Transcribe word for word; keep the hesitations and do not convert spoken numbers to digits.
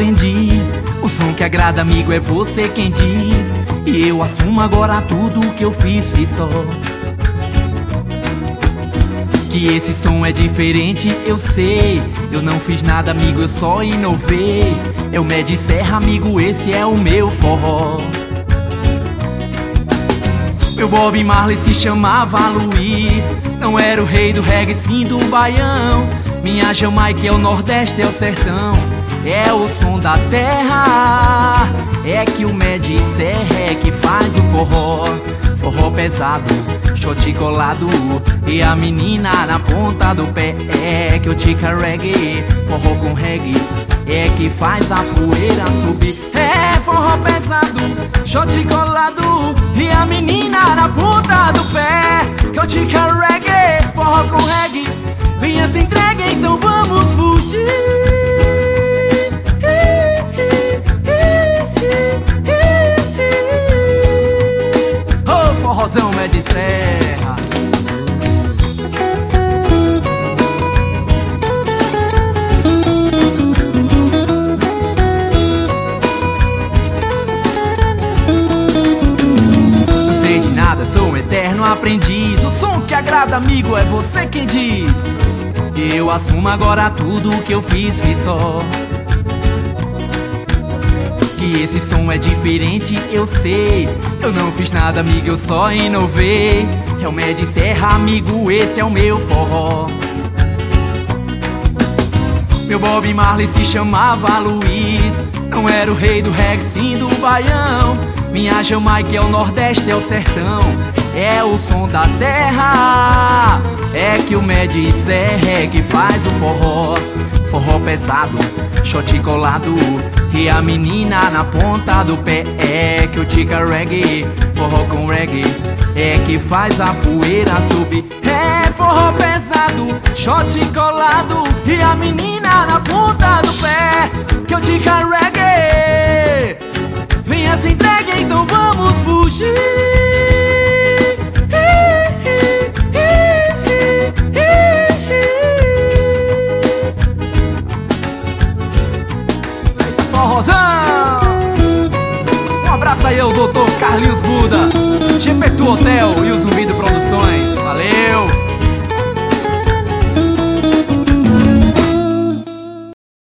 aprendiz. O som que agrada, amigo, é você quem diz. E eu assumo agora tudo que eu fiz, fiz só. Que esse som é diferente, eu sei. Eu não fiz nada, amigo, eu só inovei. É o Mé de Serra, amigo, esse é o meu forró. Meu Bob Marley se chamava Luiz. Não era o rei do reggae, sim do baião. Minha Jamaica é o Nordeste, é o sertão. É o som da terra. É que o Mé de Serra é que faz o forró. Forró pesado, shot colado. E a menina na ponta do pé. É que o tica reggae, forró com reggae, é que faz a poeira subir. É forró pesado, shot colado. E a menina na ponta do pé. Que o tica reggae, forró com reggae, venha se entregue, então vamos fugir. Oh, forrozão Mé de Serra. Não sei de nada, sou um eterno aprendiz. O som que agrada, amigo, é você quem diz. Eu assumo agora tudo que eu fiz, fiz só. Que esse som é diferente, eu sei. Eu não fiz nada, amigo, eu só inovei. É o Mé de Serra, amigo, esse é o meu forró. Meu Bob Marley se chamava Luiz. Não era o rei do reggae, sim do baião. Minha Jamaica é o Nordeste, é o sertão. É o som da terra. É que o Mé de Serra é que faz o forró. Forró pesado, shot colado. E a menina na ponta do pé. É que o tica reggae, forró com reggae, é que faz a poeira subir. É forró pesado, shot colado. E a menina na ponta do pé. Que o tica reggae, venha se entregue, então vamos fugir. Forrozão! Um abraço aí ao doutor Carlinhos Buda, Gepeto Hotel e o Zumbido Produções. Valeu!